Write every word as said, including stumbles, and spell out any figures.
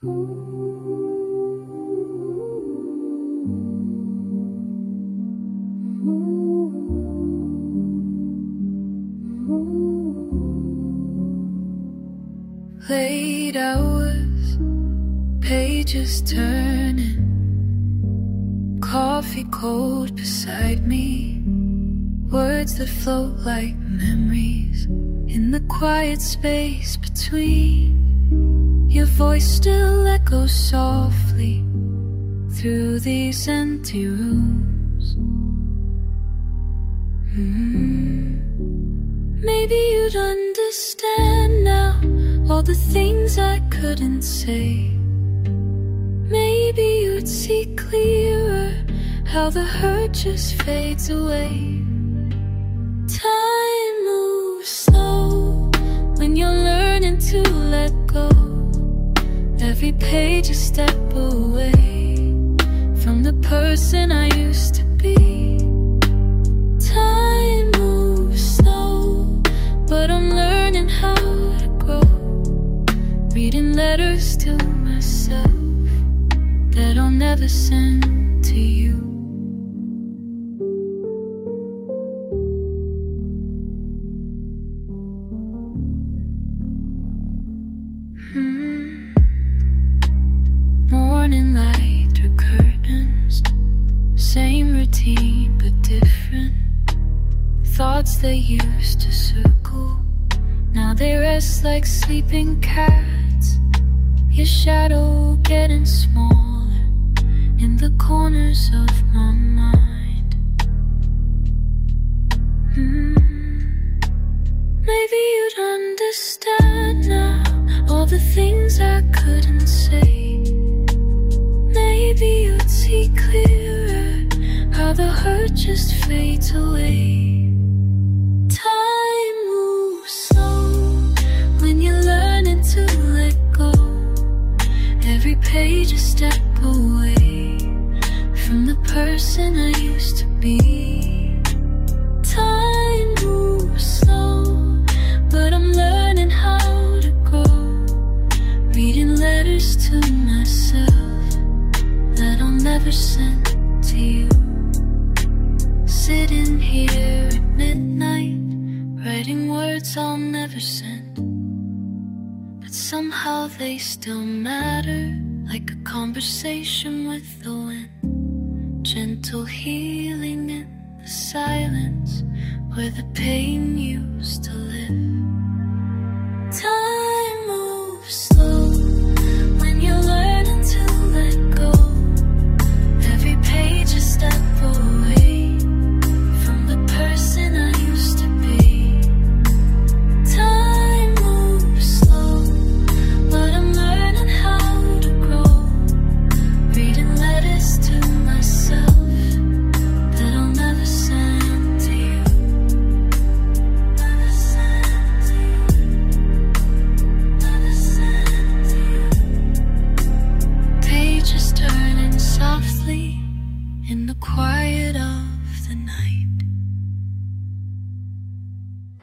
Late hours, pages turning, coffee cold beside me, words that float like memories in the quiet space between. Your voice still echoes softly through these empty rooms. mm. Maybe you'd understand now all the things I couldn't say. Maybe you'd see clearer how the hurt just fades away. Time moves slow when you're learning to let go. Every page a step away from the person I used to be. Time moves slow, but I'm learning how to grow. Reading letters to myself that I'll never send to you. hmm. Morning light through curtains, same routine but different. Thoughts that used to circle, now they rest like sleeping cats. Your shadow getting smaller in the corners of my mind. mm. Maybe you'd understand now all the things I couldn't say. Maybe you'd see clearer how the hurt just fades away. Time moves slow when you're learning to let go. Every page a step away from the person I used to be. Time moves slow, but I'm learning how to grow. Reading letters to myself that I'll never send to you. Sitting here at midnight, writing words I'll never send, but somehow they still matter, like a conversation with the wind. Gentle healing in the silence where the pain used to live.